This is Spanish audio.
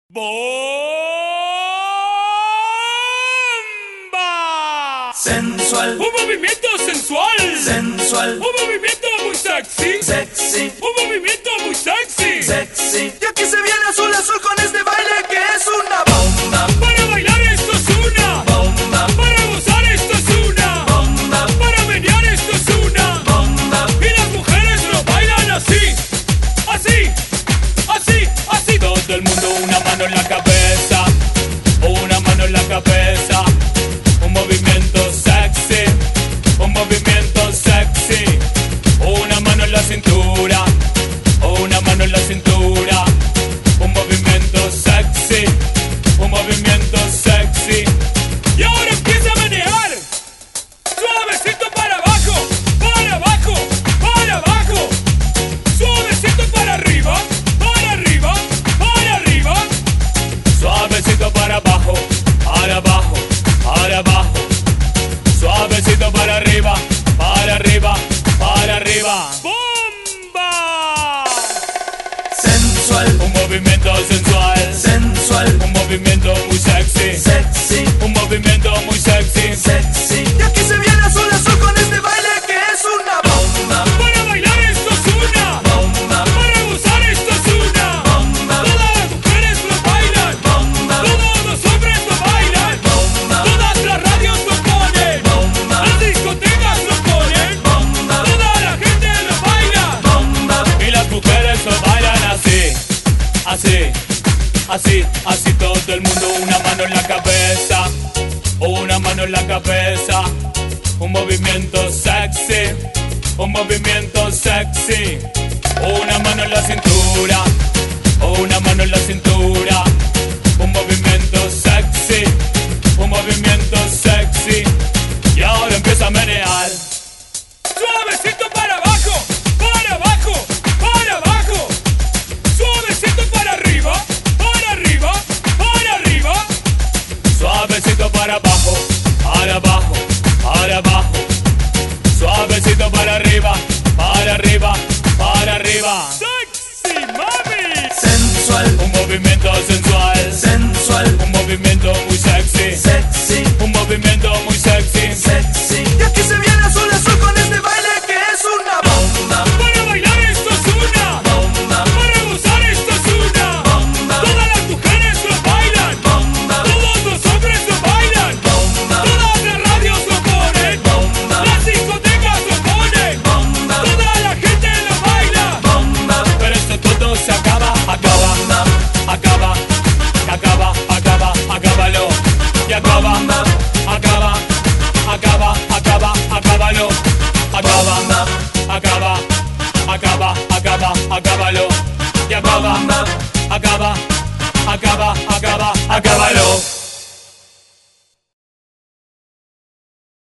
¡Bomba! Sensual. Un movimiento sensual. Sensual. Un movimiento muy sexy. Sexy. Un movimiento muy sexy. Sexy. Y aquí se viene azul azul con este baile que es una bomba. Para bailar esto es una bomba. Para gozar esto es una bomba. Para menear esto es una bomba. Y las mujeres lo bailan así. Así. Así. Así. Todo el mundo una mano en la cabeza. Una mano en la cabeza. Un movimiento sexy. Un movimiento sexy. Una mano en la cintura. Una mano en la cintura. Un movimiento sexy. Un movimiento sexy. Y ahora empieza a manejar. Suavecito para abajo. Para abajo. Para abajo. Suavecito para arriba. Para arriba. Para arriba. Suavecito para abajo. Para abajo. Para abajo. Suavecito para arriba. Para arriba. Para arriba. ¡Bomba! Sensual. Un movimiento sensual. Sensual. Un movimiento muy sexy. Sexy. Un movimiento muy sexy. Sexy. Y aquí se viene azul azul con este baile que es una bomba. Para bailar esto es una bomba. Para gozar esto es una bomba. Todas las mujeres lo bailan. Bomba. Todos los hombres lo bailan. Bomba. Todas las radios lo ponen. Bomba. Las discotecas lo ponen. Bomba. Toda la gente lo baila. Bomba. Y las mujeres lo bailan así. Así. Así. Así todo el mundo una mano en la cabeza. Una mano en la cabeza. Un movimiento sexy. Un movimiento sexy. Una mano en la cintura. Una mano en la cintura. Un movimiento sexy. Un movimiento sexy. Y ahora empieza a menear. Suavecito para abajo. Para abajo. Para abajo. Suavecito para arriba. Para arriba. Para arriba. Suavecito para abajo. Para abajo. Para abajo. Suavecito para arriba. Para arriba. Para arriba. Sexy mami. Sensual. Un movimiento sensual. Sensual. Un movimiento muy sexy. Sexy. Un movimiento muy sexy. Sexy. Y aquí se viene azul azul con este baile que es una bomba. Para bailar esto es una bomba. Para gozar esto es una bomba. Todas las mujeres lo bailan. Bomba. Todos los hombres lo bailan. Bomba. Todas las radios lo ponen. Bomba. Las discotecas lo ponen. Bomba. Toda la gente lo baila. Bomba. Pero esto todo se acaba. Acaba. Acaba. Acaba. Acaba. Acábalo. Y acaba. Acaba. Acaba. Acaba. Acábalo. Acaba. Acaba. Acaba. Acaba. Acábalo. Y acaba. Acaba. Acaba. Acaba. Acábalo.